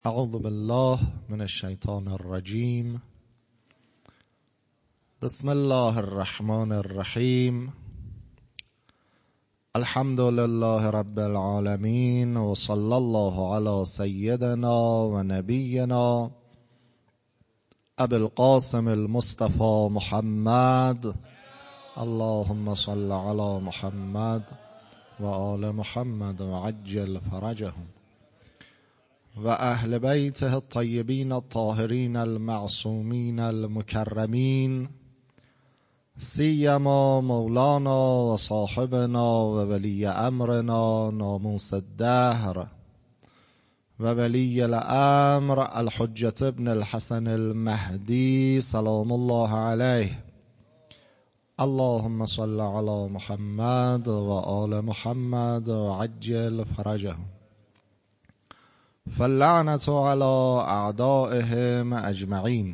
اعوذ بالله من الشیطان الرجیم. بسم الله الرحمن الرحیم. الحمد لله رب العالمین و صلی الله علی سیدنا و نبینا ابی القاسم المصطفى محمد. اللهم صل علی محمد و آل محمد و عجل فرجهم و اهل بیته الطیبین الطاهرین المعصومین المکرمین، سیما مولانا و صاحبنا و ولی امرنا ناموس الدهر و ولی الامر الحجة ابن الحسن المهدی سلام الله علیه. اللهم صل علی محمد و آل محمد و عجل فرجهم. فاللعنة على أعدائهم أجمعين.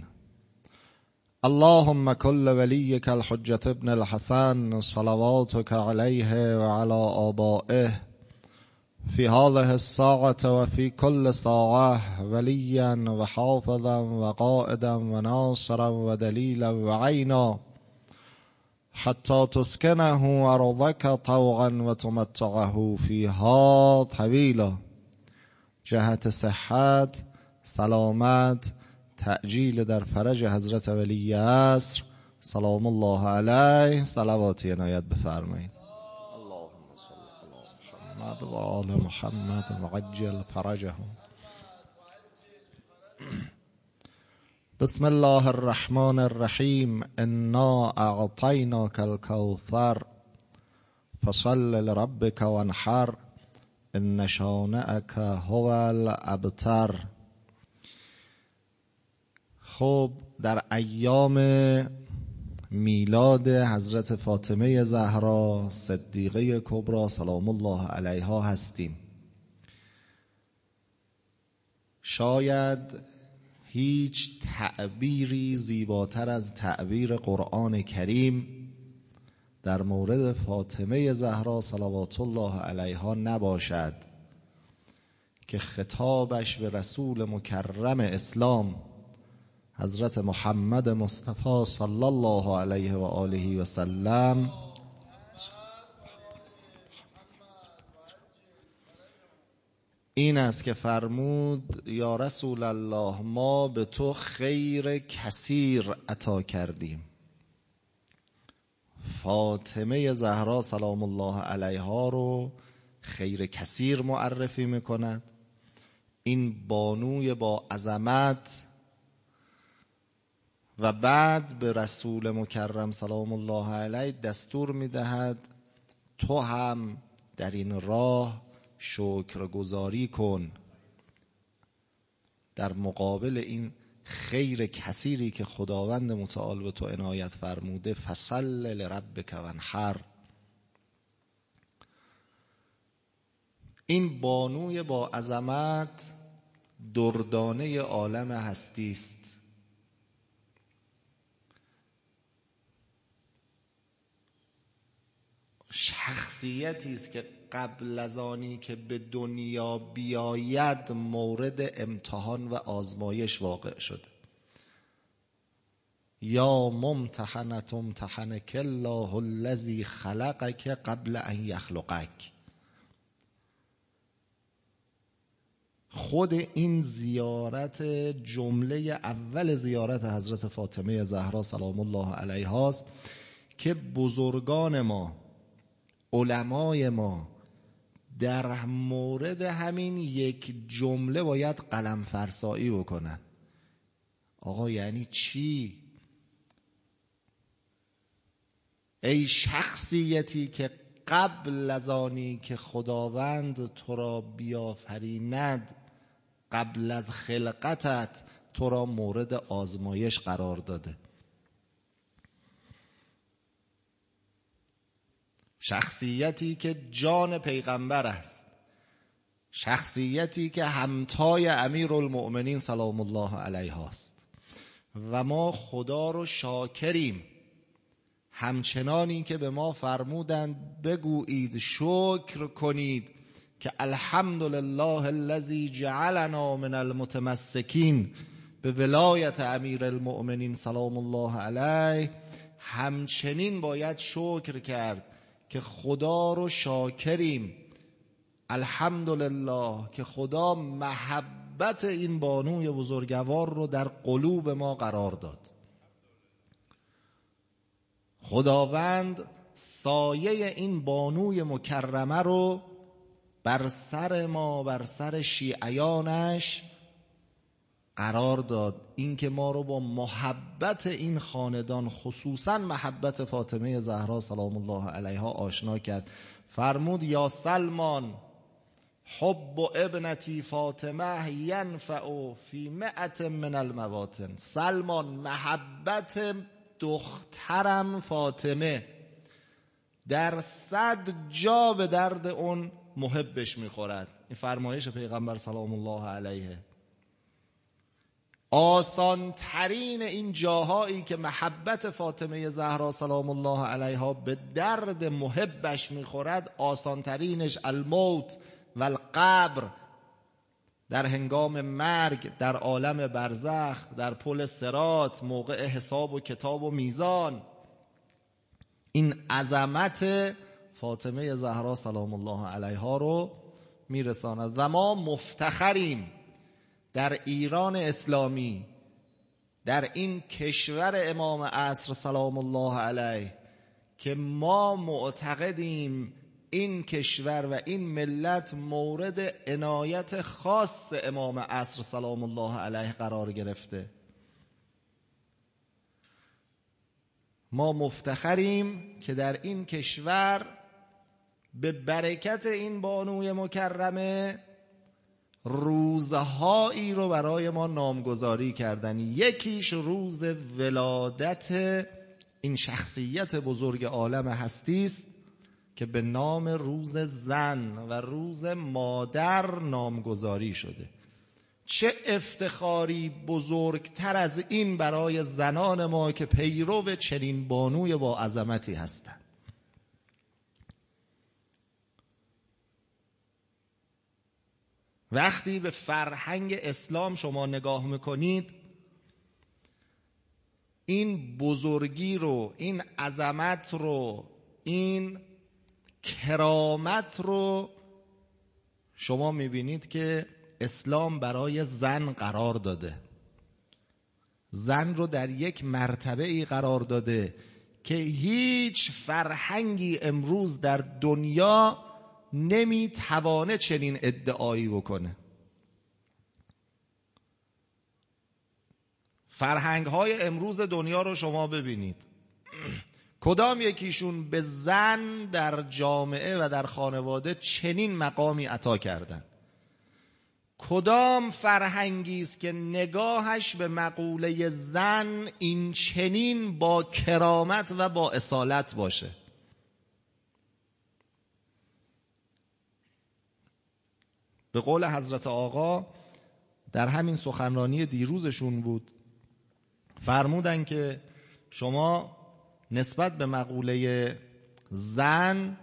اللهم كل وليك الحجة ابن الحسن صلواتك عليه وعلى آبائه في هذه الساعة وفي كل ساعة وليا وحافظا وقائدا وناصرا ودليلا وعينا حتى تسكنه أرضك طوعا وتمتعه فيها طويلا. جهت صحت، سلامت، تعجیل در فرج حضرت ولی عصر سلام الله علیه صلواتی عنایت بفرمایید. اللهم صل علی محمد و آل محمد و عجل فرجهم. بسم الله الرحمن الرحیم. انا اعطیناک الکوثر فصل لربک وانحر ان شانئک هو الابتر. خب در ایام میلاد حضرت فاطمه زهرا صدیقه کبری سلام الله علیها هستیم. شاید هیچ تعبیری زیباتر از تعبیر قرآن کریم در مورد فاطمه زهرا صلوات الله علیها نباشد که خطابش به رسول مکرم اسلام حضرت محمد مصطفی صلی الله علیه و آله و سلم این است که فرمود یا رسول الله ما به تو خیر کثیر عطا کردیم. فاطمه زهرا سلام الله علیها رو خیر کثیر معرفی میکند. این بانوی با عظمت و بعد به رسول مکرم سلام الله علیه دستور میدهد تو هم در این راه شکرگزاری کن در مقابل این خیر کثیری که خداوند متعال به تو عنایت فرموده. فصل لربک وانحر. این بانوی با عظمت دردانه عالم هستی است. شخصیتی است که قبل از آنی که به دنیا بیاید مورد امتحان و آزمایش واقع شده. یا ممتحنة امتحنک الله الذی خلقک قبل ان یخلقک. خود این زیارت جمله اول زیارت حضرت فاطمه زهرا سلام الله علیها است که بزرگان ما، علمای ما در مورد همین یک جمله باید قلم فرسایی بکنن. آقا یعنی چی؟ ای شخصیتی که قبل از آنی که خداوند تو را بیافریند قبل از خلقتت تو را مورد آزمایش قرار داده. شخصیتی که جان پیغمبر است، شخصیتی که همتای امیرالمؤمنین سلام الله علیه است و ما خدا رو شاکریم همچنانی که به ما فرمودند بگویید شکر کنید که الحمد لله الذی جعلنا من المتمسکین به ولایت امیر المؤمنین سلام الله علیه، همچنین باید شکر کرد که خدا رو شاکریم، الحمدلله که خدا محبت این بانوی بزرگوار رو در قلوب ما قرار داد. خداوند سایه این بانوی مکرمه رو بر سر ما، بر سر شیعیانش قرار داد، این که ما رو با محبت این خاندان، خصوصا محبت فاطمه زهرا سلام الله علیها آشنا کرد. فرمود یا سلمان حب ابنتی فاطمه ینفع فی 100 من المواطن. سلمان، محبت دخترم فاطمه در 100 جا به درد اون محبش میخورد. این فرمایش پیغمبر سلام الله علیه. آسان ترین این جاهایی که محبت فاطمه زهرا سلام الله علیها به درد محبش میخورد، آسان ترینش الموت و القبر، در هنگام مرگ، در عالم برزخ، در پل صراط، موقع حساب و کتاب و میزان. این عظمت فاطمه زهرا سلام الله علیها رو میرساند و ما مفتخریم در ایران اسلامی، در این کشور امام عصر سلام الله علیه، که ما معتقدیم این کشور و این ملت مورد عنایت خاص امام عصر سلام الله علیه قرار گرفته. ما مفتخریم که در این کشور به برکت این بانوی مکرمه روزهایی رو برای ما نامگذاری کردن. یکیش روز ولادت این شخصیت بزرگ عالم هستی است که به نام روز زن و روز مادر نامگذاری شده. چه افتخاری بزرگتر از این برای زنان ما که پیرو چنین بانوی با عظمتی هستند. وقتی به فرهنگ اسلام شما نگاه میکنید، این بزرگی رو، این عظمت رو، این کرامت رو شما میبینید که اسلام برای زن قرار داده. زن رو در یک مرتبه ای قرار داده که هیچ فرهنگی امروز در دنیا نمیتوانه چنین ادعایی بکنه. فرهنگ‌های امروز دنیا رو شما ببینید، کدام یکیشون به زن در جامعه و در خانواده چنین مقامی عطا کردن؟ کدام فرهنگی است که نگاهش به مقوله زن این چنین با کرامت و با اصالت باشه؟ به قول حضرت آقا در همین سخنرانی دیروزشون بود، فرمودن که شما نسبت به مقوله زن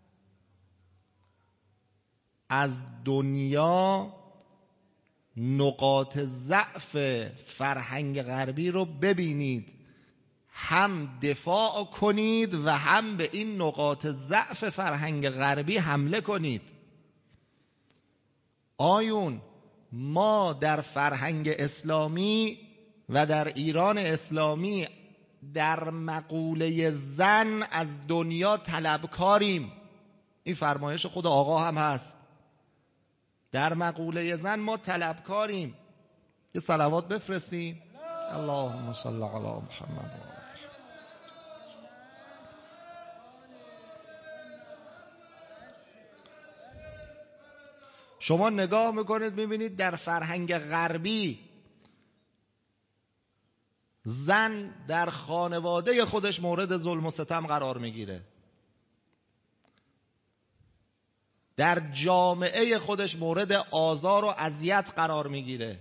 از دنیا نقاط ضعف فرهنگ غربی رو ببینید، هم دفاع کنید و هم به این نقاط ضعف فرهنگ غربی حمله کنید. آیون ما در فرهنگ اسلامی و در ایران اسلامی در مقوله زن از دنیا طلبکاریم. این فرمایش خود آقا هم هست. در مقوله زن ما طلبکاریم. یه صلوات بفرستیم. اللهم صل علی محمد. شما نگاه میکنید میبینید در فرهنگ غربی زن در خانواده خودش مورد ظلم و ستم قرار میگیره، در جامعه خودش مورد آزار و اذیت قرار میگیره.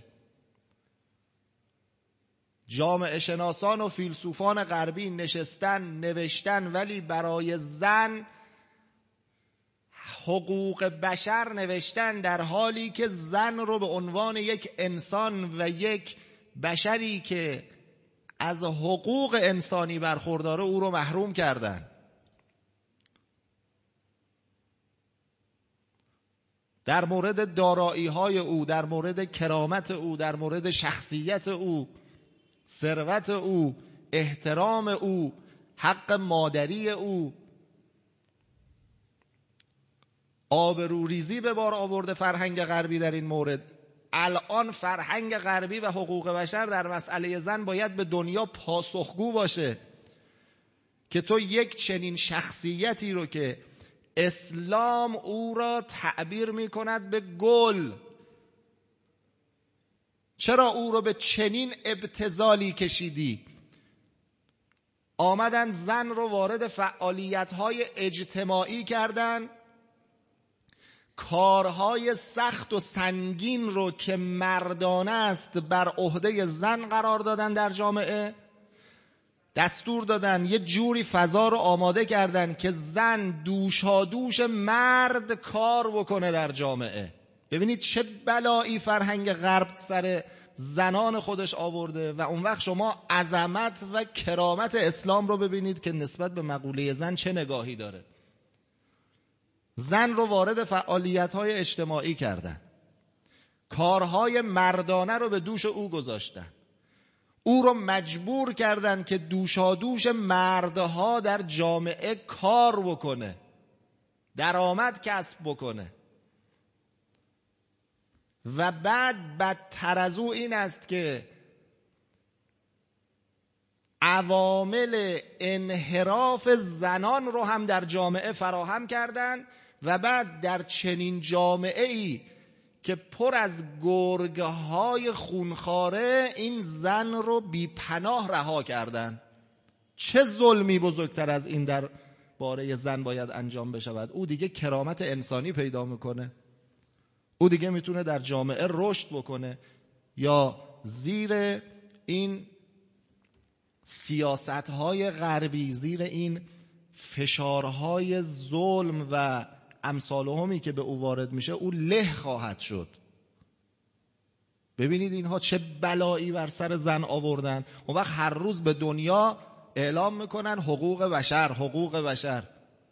جامعه شناسان و فیلسوفان غربی نشستن نوشتن، ولی برای زن حقوق بشر نوشتن در حالی که زن رو به عنوان یک انسان و یک بشری که از حقوق انسانی برخورداره او رو محروم کردن. در مورد دارایی‌های او، در مورد کرامت او، در مورد شخصیت او، ثروت او، احترام او، حق مادری او، آبروریزی به بار آورده فرهنگ غربی در این مورد. الان فرهنگ غربی و حقوق بشر در مسئله زن باید به دنیا پاسخگو باشه که تو یک چنین شخصیتی رو که اسلام او را تعبیر می کند به گل، چرا او رو به چنین ابتذالی کشیدی؟ آمدن زن رو وارد فعالیت‌های اجتماعی کردن، کارهای سخت و سنگین رو که مردانه است بر عهده زن قرار دادن در جامعه، دستور دادن یه جوری فضا رو آماده کردن که زن دوشادوش مرد کار بکنه در جامعه. ببینید چه بلایی فرهنگ غرب سر زنان خودش آورده و اون وقت شما عظمت و کرامت اسلام رو ببینید که نسبت به مقوله زن چه نگاهی داره. زن رو وارد فعالیت‌های اجتماعی کردن، کارهای مردانه رو به دوش او گذاشتن، او رو مجبور کردن که دوشادوش مردها در جامعه کار بکنه، درآمد کسب بکنه. و بعد بدتر از او این است که عوامل انحراف زنان رو هم در جامعه فراهم کردن و بعد در چنین جامعه‌ای که پر از گرگ‌های خونخواره این زن رو بی پناه رها کردن. چه ظلمی بزرگتر از این در باره زن باید انجام بشود؟ او دیگه کرامت انسانی پیدا میکنه، او دیگه میتونه در جامعه رشد بکنه، یا زیر این سیاست‌های غربی، زیر این فشارهای ظلم و امثالهمی که به او وارد میشه او له خواهد شد. ببینید اینها چه بلایی بر سر زن آوردن. اون وقت هر روز به دنیا اعلام میکنن حقوق بشر، حقوق بشر.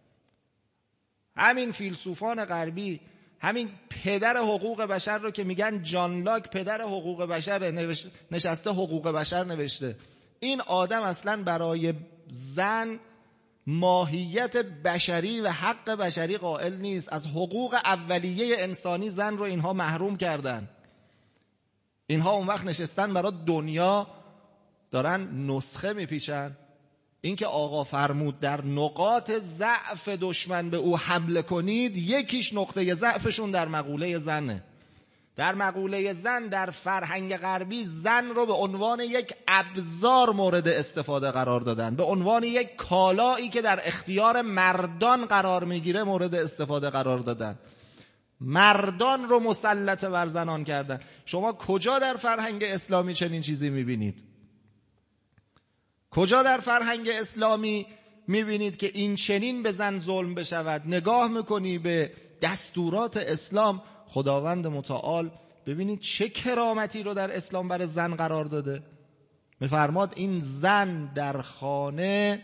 همین فیلسوفان غربی، همین پدر حقوق بشر رو که میگن جان لاک پدر حقوق بشر، نشسته حقوق بشر نوشته. این آدم اصلا برای زن ماهیت بشری و حق بشری قائل نیست. از حقوق اولیه انسانی زن رو اینها محروم کردن. اینها اون وقت نشستن برای دنیا دارن نسخه میپیچن. این که آقا فرمود در نقاط ضعف دشمن به او حمله کنید، یکیش نقطه ضعفشون در مقوله زنه. در مقوله زن در فرهنگ غربی زن رو به عنوان یک ابزار مورد استفاده قرار دادن، به عنوان یک کالایی که در اختیار مردان قرار میگیره مورد استفاده قرار دادن. مردان رو مسلط بر زنان کردن. شما کجا در فرهنگ اسلامی چنین چیزی میبینید؟ کجا در فرهنگ اسلامی میبینید که این چنین به زن ظلم بشود؟ نگاه میکنی به دستورات اسلام، خداوند متعال ببینید چه کرامتی رو در اسلام برای زن قرار داده. میفرماد این زن در خانه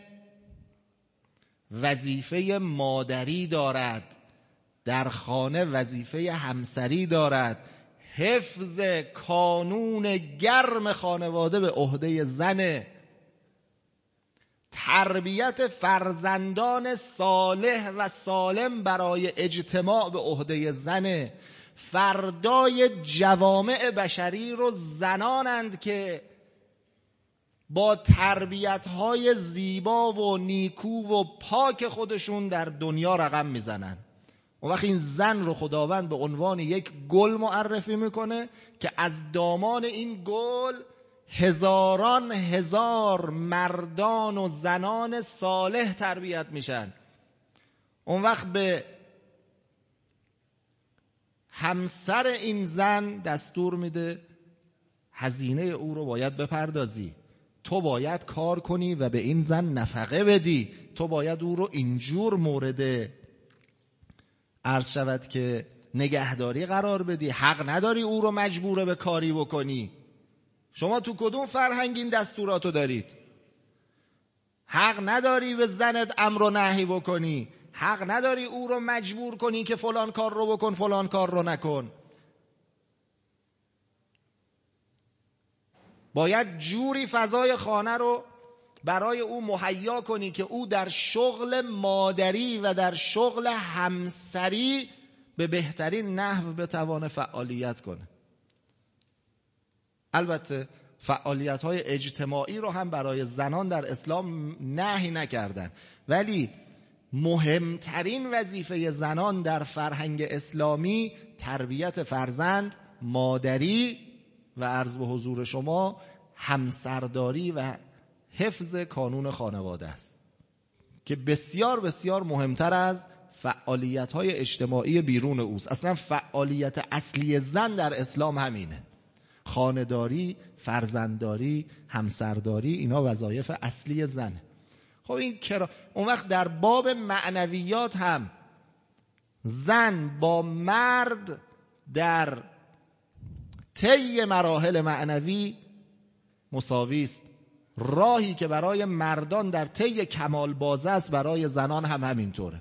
وظیفه مادری دارد، در خانه وظیفه همسری دارد. حفظ کانون گرم خانواده به عهده زنه. تربیت فرزندان صالح و سالم برای اجتماع به عهده زنه. فردای جوامع بشری رو زنانند که با تربیت‌های زیبا و نیکو و پاک خودشون در دنیا رقم میزنن. اون وقت این زن رو خداوند به عنوان یک گل معرفی میکنه که از دامان این گل هزاران هزار مردان و زنان صالح تربیت میشن. اون وقت به همسر این زن دستور میده هزینه او رو باید بپردازی، تو باید کار کنی و به این زن نفقه بدی، تو باید او رو اینجور مورد عرض شود که نگهداری قرار بدی، حق نداری او رو مجبور به کاری بکنی. شما تو کدوم فرهنگ این دستوراتو دارید؟ حق نداری به زنت امر و نهی بکنی، حق نداری او رو مجبور کنی که فلان کار رو بکن فلان کار رو نکن. باید جوری فضای خانه رو برای او مهیا کنی که او در شغل مادری و در شغل همسری به بهترین نحو بتوانه فعالیت کنه. البته فعالیت‌های اجتماعی رو هم برای زنان در اسلام نهی نکردن، ولی مهمترین وظیفه زنان در فرهنگ اسلامی تربیت فرزند، مادری و عرض به حضور شما همسرداری و حفظ کانون خانواده است که بسیار بسیار مهمتر از فعالیت‌های اجتماعی بیرون اوست. اصلا فعالیت اصلی زن در اسلام همینه: خانه‌داری، فرزندداری، همسرداری، اینا وظایف اصلی زنه. خب این اون وقت در باب معنویات هم زن با مرد در طی مراحل معنوی مساوی است. راهی که برای مردان در طی کمال بازه است برای زنان هم همینطوره.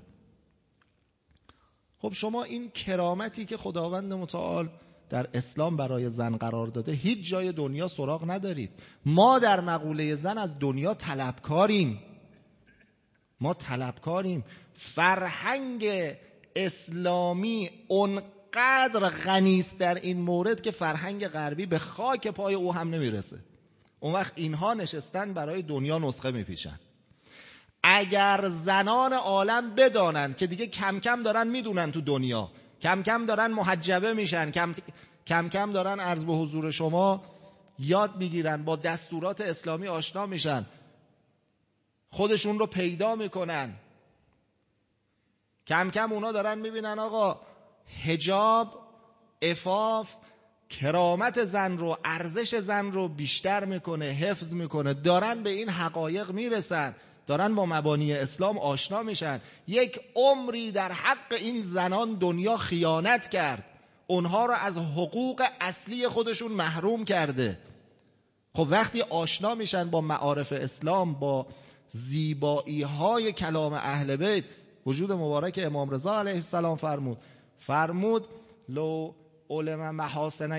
خب شما این کرامتی که خداوند متعال در اسلام برای زن قرار داده هیچ جای دنیا سراغ ندارید. ما در مقوله زن از دنیا طلبکاریم. ما طلبکاریم. فرهنگ اسلامی اونقدر غنی است در این مورد که فرهنگ غربی به خاک پای او هم نمیرسه. اون وقت اینها نشستن برای دنیا نسخه میپیشن. اگر زنان عالم بدانند که دیگه کم کم دارن میدونن تو دنیا، کم کم دارن محجبه میشن، کم کم دارن عرض به حضور شما یاد میگیرن، با دستورات اسلامی آشنا میشن، خودشون رو پیدا میکنن، کم کم اونا دارن میبینن آقا حجاب، عفاف، کرامت زن رو، ارزش زن رو بیشتر میکنه، حفظ میکنه، دارن به این حقایق میرسن، دارن با مبانی اسلام آشنا میشن. یک عمری در حق این زنان دنیا خیانت کرد، اونها رو از حقوق اصلی خودشون محروم کرده. خب وقتی آشنا میشن با معارف اسلام، با زیبایی های کلام اهل بیت، وجود مبارک امام رضا علیه السلام فرمود لو علم محاسن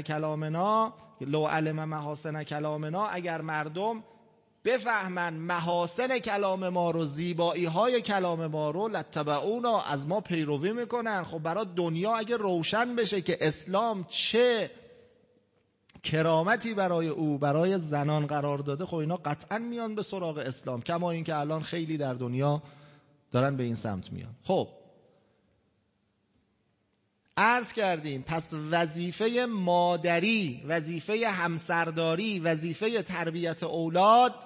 کلامنا، اگر مردم بفهمن محاسن کلام ما رو، زیبایی های کلام ما رو، لتبعونا، از ما پیروی میکنن. خب برای دنیا اگه روشن بشه که اسلام چه کرامتی برای او، برای زنان قرار داده، خب اینا قطعا میان به سراغ اسلام، کما اینکه الان خیلی در دنیا دارن به این سمت میان. خب عرض کردیم پس وظیفه مادری، وظیفه همسرداری، وظیفه تربیت اولاد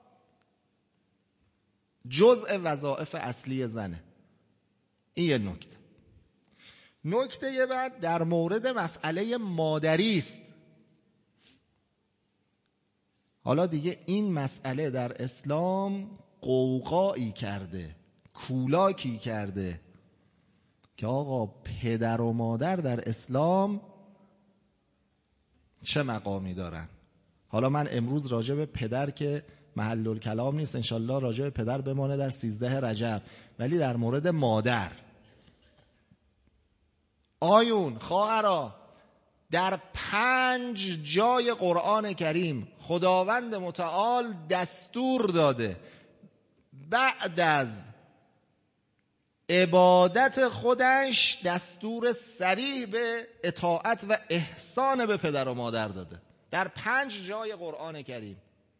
جزء وظایف اصلی زنه. این یه نکته. نکته بعد در مورد مسئله مادری است. حالا دیگه این مسئله در اسلام قوقایی کرده، کولاکی کرده که آقا پدر و مادر در اسلام چه مقامی دارن. حالا من امروز راجع به پدر که محل الکلام نیست، انشالله راجع به پدر بمانه در 13 رجب، ولی در مورد مادر، آیون خواهرا، در 5 جای قرآن کریم خداوند متعال دستور داده بعد از عبادت خودش دستور صریح به اطاعت و احسان به پدر و مادر داده. در 5 جای قرآن کریم.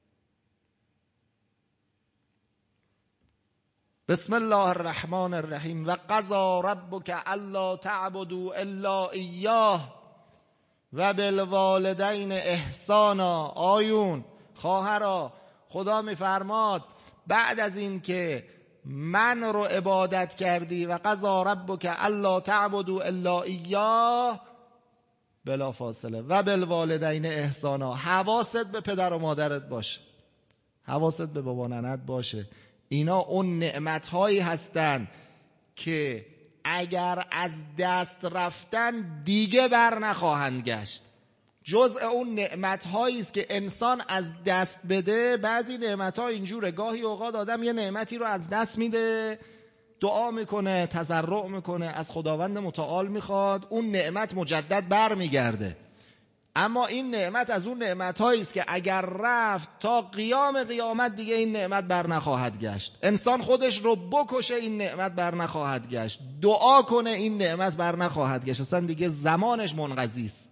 بسم الله الرحمن الرحیم. و قضا ربک الا تعبدوا الا ایاه و بالوالدین احسانا. آیون خواهرا، خدا میفرماد بعد از این که من رو عبادت کردی و قضا ربک الا تعبدوا الا ایاه، بلا فاصله و بالوالدین احسانا، حواست به پدر و مادرت باشه، حواست به بابا ننت باشه. اینا اون نعمت‌هایی هستن که اگر از دست رفتن دیگه بر نخواهند گشت. جزء اون نعمت‌هایی است که انسان از دست بده. بعضی نعمت‌ها اینجوره، گاهی اوقات آدم یه نعمتی رو از دست میده، دعا میکنه، تضرع میکنه، از خداوند متعال میخواد، اون نعمت مجدد برمیگرده. اما این نعمت از اون نعمت‌هایی است که اگر رفت تا قیام قیامت دیگه این نعمت بر نخواهد گشت. انسان خودش رو بکشه این نعمت بر نخواهد گشت، دعا کنه این نعمت بر نخواهد گشت، اصلا دیگه زمانش منقضی است.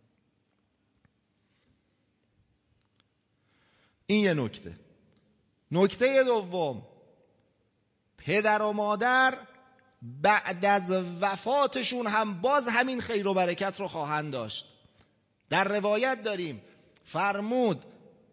این یه نکته. نکته دوم، پدر و مادر بعد از وفاتشون هم باز همین خیر و برکت رو خواهند داشت. در روایت داریم فرمود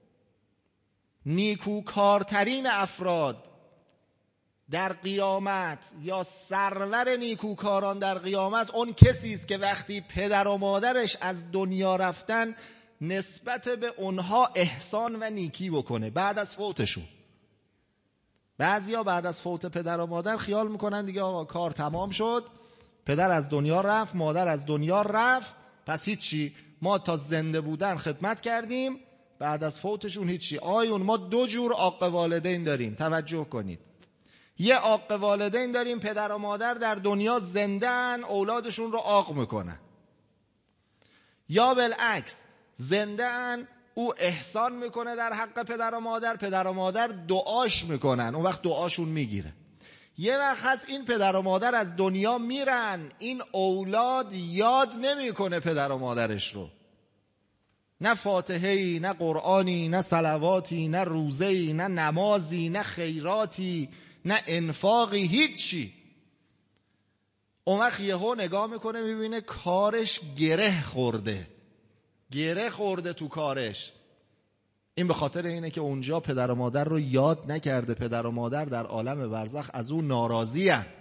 نیکوکارترین افراد در قیامت یا سرور نیکوکاران در قیامت اون کسی است که وقتی پدر و مادرش از دنیا رفتن نسبت به اونها احسان و نیکی بکنه بعد از فوتشون. بعضیا بعد از فوت پدر و مادر خیال میکنن دیگه آقا کار تمام شد، پدر از دنیا رفت، مادر از دنیا رفت، پس هیچی، ما تا زنده بودن خدمت کردیم، بعد از فوتشون هیچی. آیون ما دو جور عاق والدین داریم، توجه کنید. یه عاق والدین داریم پدر و مادر در دنیا زنده‌ان، اولادشون رو عاق میکنن. یا بالعکس زنده‌ان، او احسان میکنه در حق پدر و مادر، پدر و مادر دعاش میکنن، اون وقت دعاشون میگیره. یه وقت هست این پدر و مادر از دنیا میرن، این اولاد یاد نمیکنه پدر و مادرش رو، نه فاتحه‌ای، نه قرآنی، نه صلواتی، نه روزه‌ای، نه نمازی، نه خیراتی، نه انفاقی، هیچی. اون وقت یهو نگاه میکنه میبینه کارش گره خورده تو کارش. این به خاطر اینه که اونجا پدر و مادر رو یاد نکرده. پدر و مادر در عالم برزخ از اون ناراضی هستند.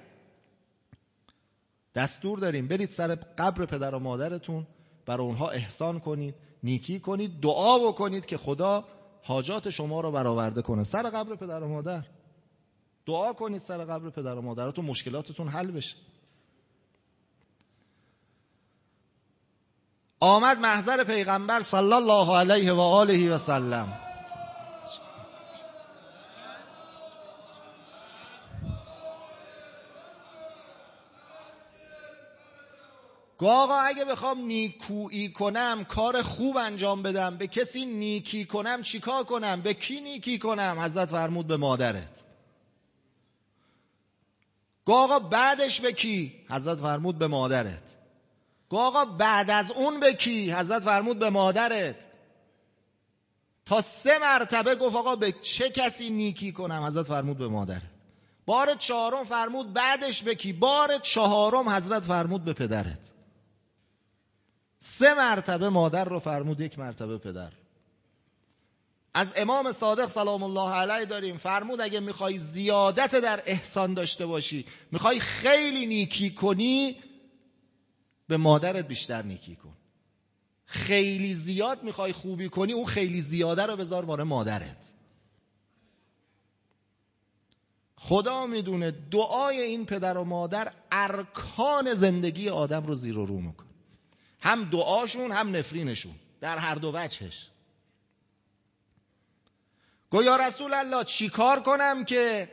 دستور داریم برید سر قبر پدر و مادرتون، برای اونها احسان کنید، نیکی کنید، دعا بکنید که خدا حاجات شما رو برآورده کنه. سر قبر پدر و مادر دعا کنید، سر قبر پدر و مادرتون مشکلاتتون حل بشه. آمد محضر پیغمبر صلی الله علیه و آله و سلم. آقا اگه بخوام نیکویی کنم، کار خوب انجام بدم، به کسی نیکی کنم، چیکار کنم؟ به کی نیکی کنم؟ حضرت فرمود به مادرت. آقا بعدش به کی؟ حضرت فرمود به مادرت. آقا بعد از اون به کی؟ حضرت فرمود به مادرت. تا 3 مرتبه گفت آقا به چه کسی نیکی کنم؟ حضرت فرمود به مادرت. بار 4 فرمود بعدش به کی؟ بار 4 حضرت فرمود به پدرت. 3 مرتبه مادر رو فرمود، 1 مرتبه پدر. از امام صادق سلام الله علیه داریم فرمود اگه میخوای زیادت در احسان داشته باشی، میخوای خیلی نیکی کنی، به مادرت بیشتر نیکی کن. خیلی زیاد میخوای خوبی کنی، اون خیلی زیاده رو بذار مال مادرت. خدا میدونه دعای این پدر و مادر ارکان زندگی آدم رو زیر و رو میکنه. هم دعاشون هم نفرینشون، در هر دو وجهش. گو یا رسول الله چی کار کنم که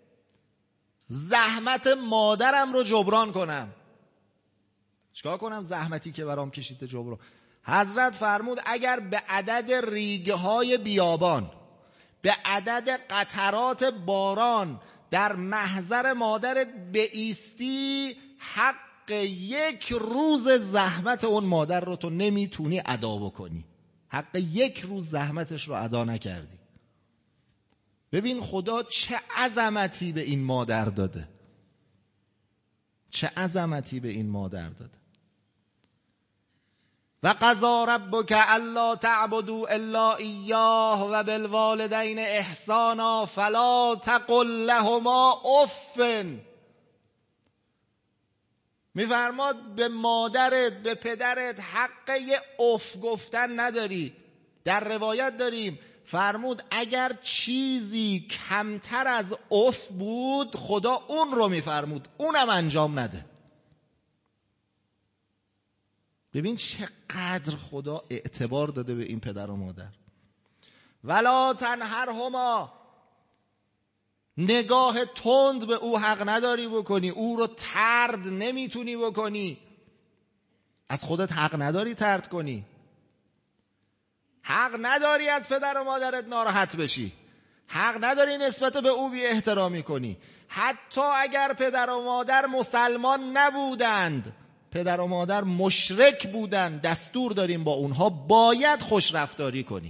زحمت مادرم رو جبران کنم؟ چیکار کنم زحمتی که برام کشیده جبران؟ حضرت فرمود اگر به عدد ریگ‌های بیابان، به عدد قطرات باران در محضر مادرت بایستی، حق 1 روز زحمت اون مادر رو تو نمیتونی ادا بکنی. حق 1 روز زحمتش رو ادا نکردی. ببین خدا چه عظمتی به این مادر داده، چه عظمتی به این مادر داده. و قضا ربک الا تعبدوا الا ایاه و بالوالدین احسانا فلا تقل لهما اف. میفرماد به مادرت، به پدرت حق یه اف گفتن نداری. در روایت داریم فرمود اگر چیزی کمتر از اف بود خدا اون رو میفرمود اونم انجام نده. ببین چقدر خدا اعتبار داده به این پدر و مادر. ولا تنهرهما، نگاه تند به او حق نداری بکنی، او رو طرد نمیتونی بکنی، از خودت حق نداری طرد کنی، حق نداری از پدر و مادرت ناراحت بشی، حق نداری نسبت به او بی احترامی کنی. حتی اگر پدر و مادر مسلمان نبودند، پدر و مادر مشرک بودند، دستور داریم با اونها باید خوش رفتاری کنی،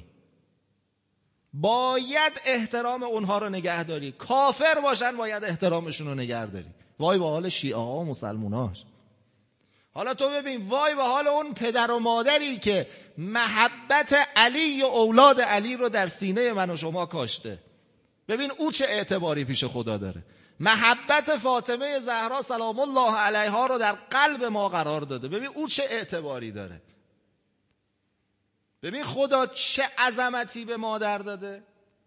باید احترام اونها رو نگه داری. کافر باشن باید احترامشون رو نگه داری. وای به حال شیعه ها و مسلموناش. حالا تو ببین وای به حال اون پدر و مادری که محبت علی و اولاد علی رو در سینه من و شما کاشته. ببین او چه اعتباری پیش خدا داره. محبت فاطمه زهرا سلام الله علیها رو در قلب ما قرار داده. ببین او چه اعتباری داره. ببین خدا چه عظمتی به مادر داده.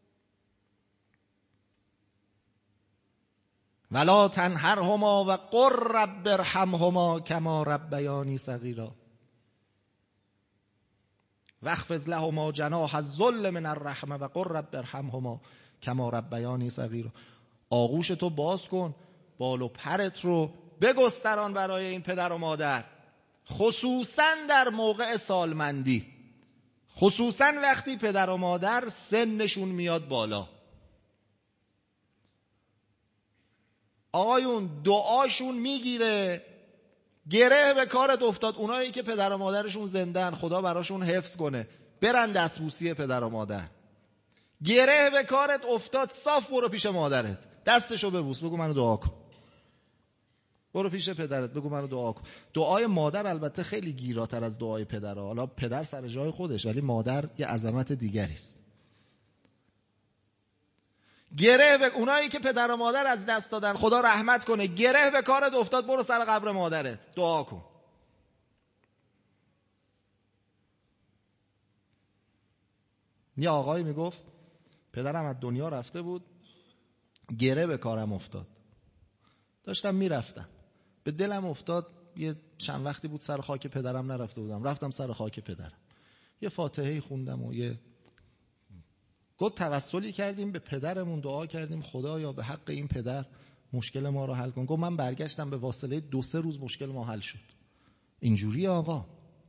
ولا تنهرهما و قل رب ارحمهما کما ربیانی صغیرا واخفض لهما جناح الذل من الرحمه و قل رب ارحمهما کما ربیانی صغیرا. آغوش تو باز کن، بال و پرت رو بگستران برای این پدر و مادر، خصوصا در موقع سالمندی، خصوصا وقتی پدر و مادر سنشون میاد بالا. آقایون دعاشون میگیره، گره به کارت افتاد. اونایی که پدر و مادرشون زندن خدا براشون حفظ کنه، برن دستبوسی پدر و مادر. گره به کارت افتاد، صاف برو پیش مادرت، دستشو ببوس، بگو منو دعا کن. برو پیش پدرت بگو منو دعا کن. دعای مادر البته خیلی گیراتر از دعای پدره. حالا پدر سر جای خودش، ولی مادر یه عظمت دیگری است. گره به اونایی که پدر و مادر از دست دادن خدا رحمت کنه، گره به کارت افتاد، برو سر قبر مادرت دعا کن. یه آقایی میگفت پدرم از دنیا رفته بود، گره به کارم افتاد، داشتم میرفتم، به دلم افتاد یه چند وقتی بود سر خاک پدرم نرفته بودم، رفتم سر خاک پدرم، یه فاتحه‌ای خوندم و یه گفت توسلی کردیم به پدرمون، دعا کردیم خدایا به حق این پدر مشکل ما رو حل کن. گفت من برگشتم به واسطه 2-3 روز مشکل ما حل شد. اینجوری آقا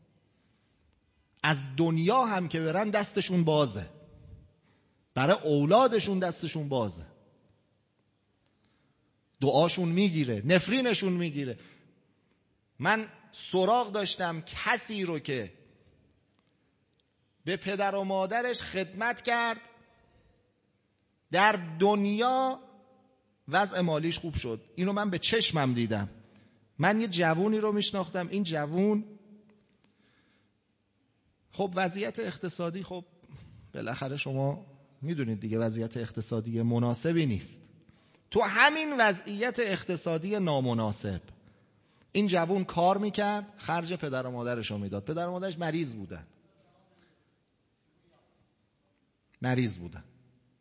از دنیا هم که برن دستشون بازه، برای اولادشون دستشون بازه، دعاشون میگیره، نفرینشون میگیره. من سراغ داشتم کسی رو که به پدر و مادرش خدمت کرد، در دنیا وضع مالیش خوب شد. اینو من به چشمم دیدم. من یه جوونی رو میشناختم، این جوون خب وضعیت اقتصادی، خب بالاخره شما میدونید دیگه وضعیت اقتصادی مناسبی نیست. تو همین وضعیت اقتصادی نامناسب این جوون کار میکرد، خرج پدر و مادرش رو میداد. پدر و مادرش مریض بودن.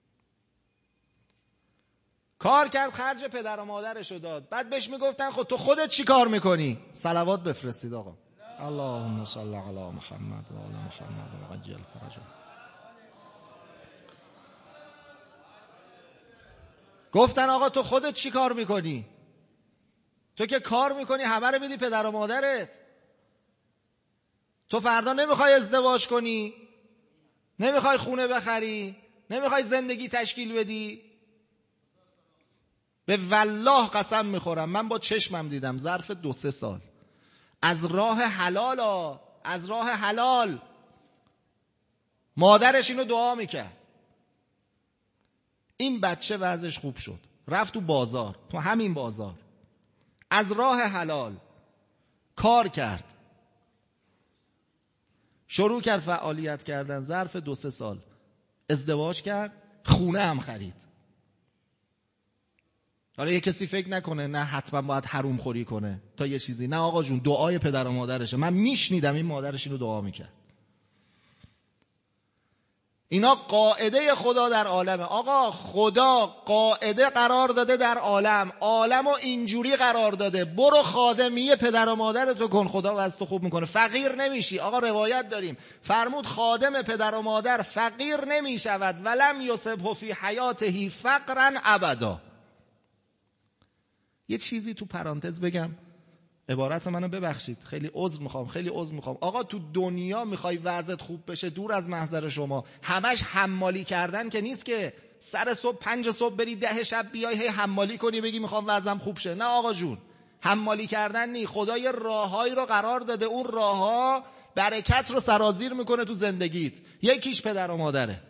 کار کرد، خرج پدر و مادرش رو داد. بعد بهش میگفتن خب تو خودت چی کار میکنی؟ صلوات بفرستید آقا. اللهم صل علی محمد و آل محمد و عجل فرجهم. گفتن آقا تو خودت چی کار میکنی؟ تو که کار میکنی همه رو میدی پدر و مادرت. تو فردا نمیخوای ازدواج کنی، نمیخوای خونه بخری، نمیخوای زندگی تشکیل بدی. به والله قسم میخورم من با چشمم دیدم ظرف 2-3 سال از راه حلال مادرش اینو دعا میکرد. این بچه وضعش خوب شد، رفت تو بازار، تو همین بازار از راه حلال کار کرد، شروع کرد فعالیت کردن. ظرف 2-3 سال ازدواج کرد، خونه هم خرید. حالا یه کسی فکر نکنه نه حتما باید حروم خوری کنه تا یه چیزی. نه آقا جون، دعای پدر و مادرشه. من میشنیدم این مادرش اینو دعا میکرد. اینا قاعده خدا در عالمه. آقا خدا قاعده قرار داده در عالم، عالمو اینجوری قرار داده، برو خادمی پدر و مادرتو کن، خدا وضعتو خوب میکنه، فقیر نمیشی. آقا روایت داریم فرمود خادم پدر و مادر فقیر نمیشود ولم یصبه فی حیاته فقرا ابدا. یه چیزی تو پرانتز بگم، عبارت منو ببخشید، خیلی عذر میخوام. آقا تو دنیا میخوای وضعت خوب بشه، دور از محضر شما، همش حمالی کردن که نیست که سر صبح 5 صبح بری 10 شب بیای هی حمالی کنی بگی میخوام وضعم خوب شه. نه آقا جون، حمالی کردن نی. خدا یه راههایی رو قرار داده، اون راهها برکت رو سرازیر میکنه تو زندگیت. یکیش پدر و مادره.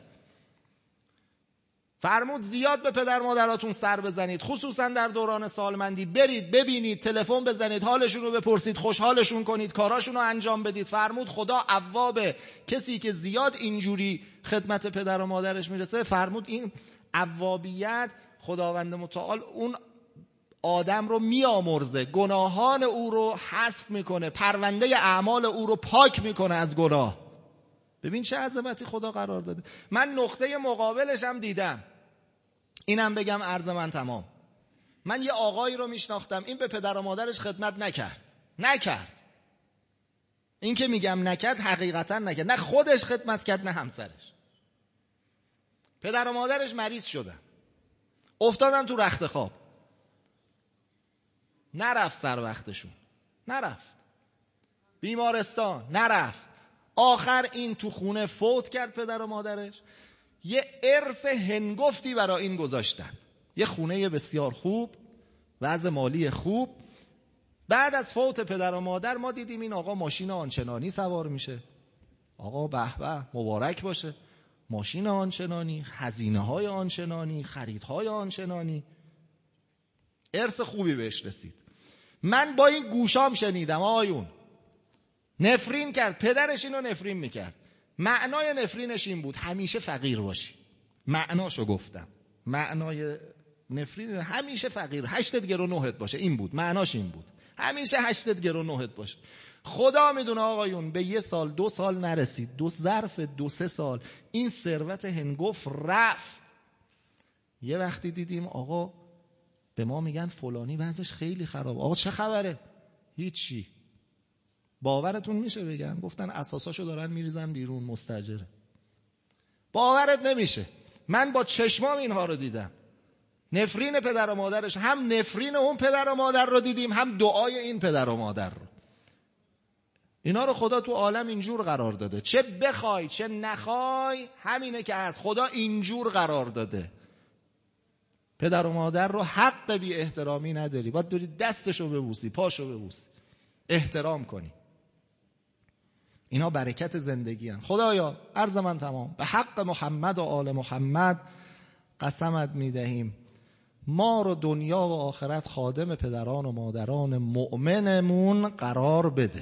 فرمود زیاد به پدر مادراتون سر بزنید، خصوصا در دوران سالمندی. برید ببینید، تلفن بزنید، حالشون رو بپرسید، خوشحالشون کنید، کاراشون رو انجام بدید. فرمود خدا اوابه. کسی که زیاد اینجوری خدمت پدر و مادرش میرسه، فرمود این اوابیت خداوند متعال اون آدم رو میامرزه، گناهان او رو حذف میکنه، پرونده اعمال او رو پاک میکنه از گناه. ببین چه عظمتی خدا قرار داده. من نقطه مقابلش هم دیدم. اینم بگم عرض من تمام. من یه آقایی رو میشناختم، این به پدر و مادرش خدمت نکرد. این که میگم نکرد حقیقتا نکرد، نه خودش خدمت کرد نه همسرش. پدر و مادرش مریض شدن، افتادن تو رخت خواب، نرفت سر وقتشون، نرفت بیمارستان، نرفت. آخر این تو خونه فوت کرد پدر و مادرش. یه ارث هنگفتی برای این گذاشتن، یه خونه بسیار خوب، وضع مالی خوب. بعد از فوت پدر و مادر ما دیدیم این آقا ماشین آنچنانی سوار میشه. آقا به به مبارک باشه، ماشین آنچنانی، هزینه‌های آنچنانی، خریدهای آنچنانی، ارث خوبی بهش رسید. من با این گوشام شنیدم آیون نفرین کرد، پدرش اینو نفرین میکرد. معنای نفرینش این بود همیشه فقیر باشی. معناشو گفتم، معنای نفرین همیشه فقیر، 8 گرو 9 باشه. این بود معناش، این بود همیشه 8 گرو 9 باشه. خدا میدونه آقایون به 1 سال 2 سال نرسید، ظرف 2-3 سال این ثروت هنگفت رفت. یه وقتی دیدیم آقا به ما میگن فلانی وضعش خیلی خراب. آقا چه خبره؟ هیچی. باورتون میشه بگم؟ گفتن اساساشو دارن میریزن بیرون، مستاجره. باورت نمیشه. من با چشمام اینها رو دیدم. نفرین پدر و مادرش، هم نفرین اون پدر و مادر رو دیدیم، هم دعای این پدر و مادر رو. اینا رو خدا تو عالم اینجور قرار داده، چه بخوای چه نخوای همینه که هست. خدا اینجور قرار داده. پدر و مادر رو حق بی احترامی نداری، باید داری دستشو ببوسی، پاشو ببوسی، احترام کنی. اینا برکت زندگی هن. خدایا عرض من تمام، به حق محمد و آل محمد قسمت میدهیم ما رو دنیا و آخرت خادم پدران و مادران مؤمنمون قرار بده.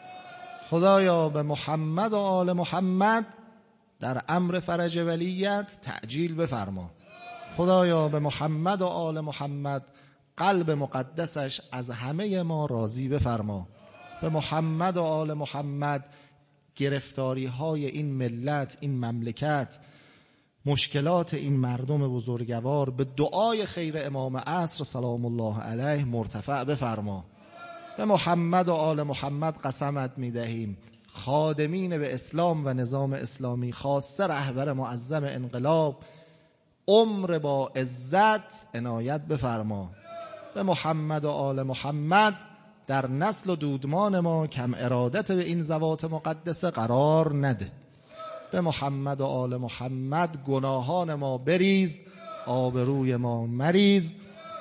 خدایا به محمد و آل محمد در امر فرج ولیت تعجیل بفرما. خدایا به محمد و آل محمد قلب مقدسش از همه ما راضی بفرما. به محمد و آل محمد گرفتاری های این ملت، این مملکت، مشکلات این مردم بزرگوار به دعای خیر امام عصر سلام الله علیه مرتفع بفرما. به محمد و آل محمد قسمت میدهیم خادمین به اسلام و نظام اسلامی، خاصه رهبر معظم انقلاب، عمر با عزت عنایت بفرما. به محمد و آل محمد در نسل و دودمان ما کم ارادت به این ذوات مقدسه قرار نده. به محمد و آل محمد گناهان ما بریز، آبروی ما مریز.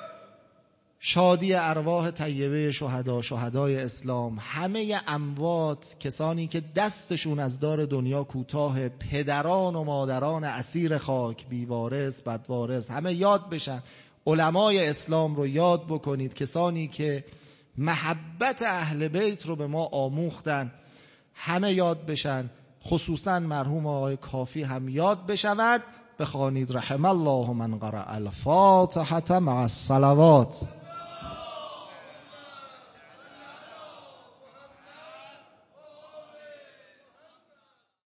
شادی ارواح طیبه شهدا، شهدای اسلام، همه اموات، کسانی که دستشون از دار دنیا کوتاه، پدران و مادران اسیر خاک، بیوارث بدوارث، همه یاد بشن. علمای اسلام رو یاد بکنید، کسانی که محبت اهل بیت رو به ما آموختن همه یاد بشن. خصوصا مرحوم آقای کافی هم یاد بشود. بخوانید رحم الله من قرأ الفاتحة مع الصلوات.